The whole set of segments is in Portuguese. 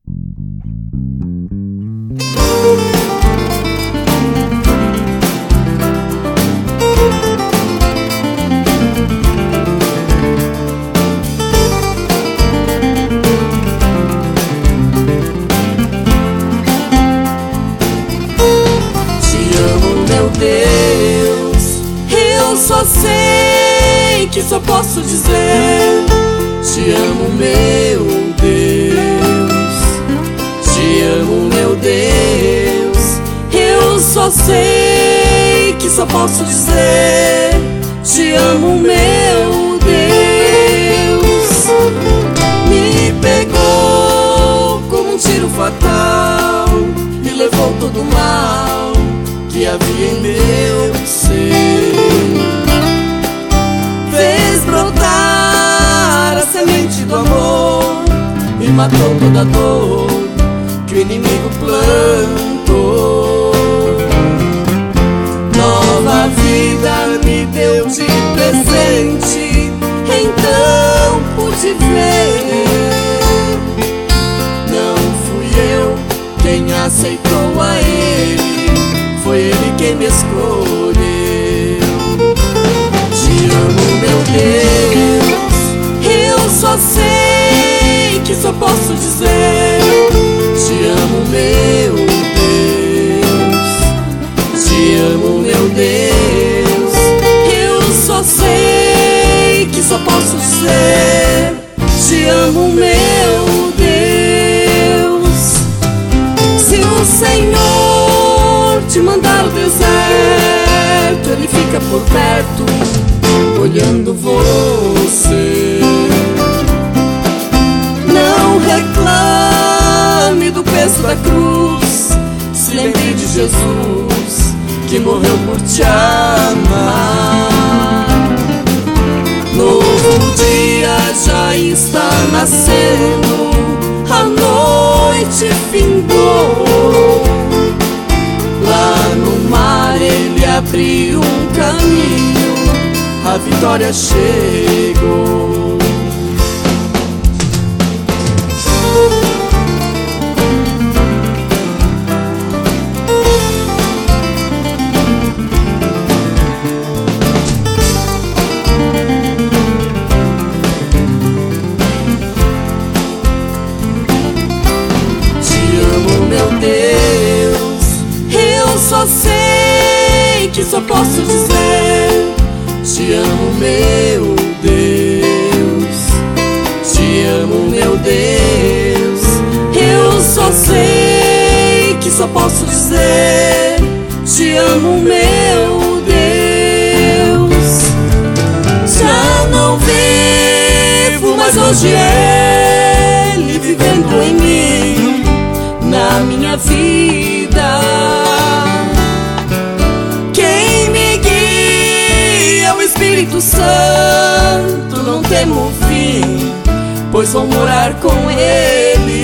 Deus, eu só sei que só posso dizer: te amo, meu Deus. Te amo, meu Deus. Eu só sei que só posso dizer: te amo, meu Deus. Me pegou como um tiro fatal, me levou todo o mal que havia em meu ser, fez brotar a semente do amor e matou toda a dor que o inimigo plantou. Nova vida me deu de presente, então pude ver. Não fui eu quem aceitou a Ele, foi Ele quem me escolheu. Te amo, meu Deus. Eu só sei que só posso dizer: te amo, meu Deus. Te amo, meu Deus. Eu só sei que só posso dizer: te amo, meu Deus. Se o Senhor te mandar o deserto, Ele fica por perto, olhando você. Não reclame do peso da cruz, se lembre de Jesus, que morreu por te amar. Novo dia já está nascendo, a noite findou. Lá no mar Ele abriu um caminho, a vitória chegou. Te amo, meu Deus. Eu só sei que só posso dizer: te amo, meu Deus. Te amo, meu Deus. Eu só sei que só posso dizer: te amo, meu Deus. Já não vivo, mas hoje Ele vivendo em mim, na minha vida. Quem me guia é o Espírito Santo, não temo fim, pois vou morar com Ele.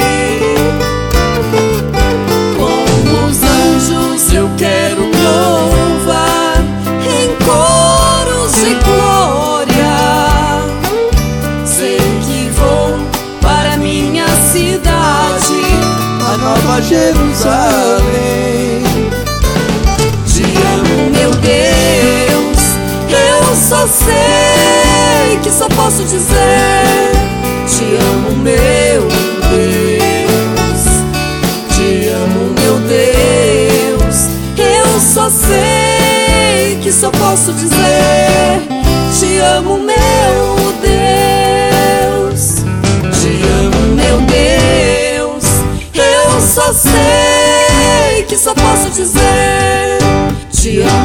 Com os anjos eu quero louvar em coros de glória. Sei que vou para minha cidade, a Nova Jerusalém. Te amo, meu Deus. Eu só sei que só posso dizer: te amo, meu Deus. Te amo, meu Deus. Eu só sei que só posso dizer: te amo, meu Deus. Te amo, meu Deus. Eu só sei que só posso dizer: te amo.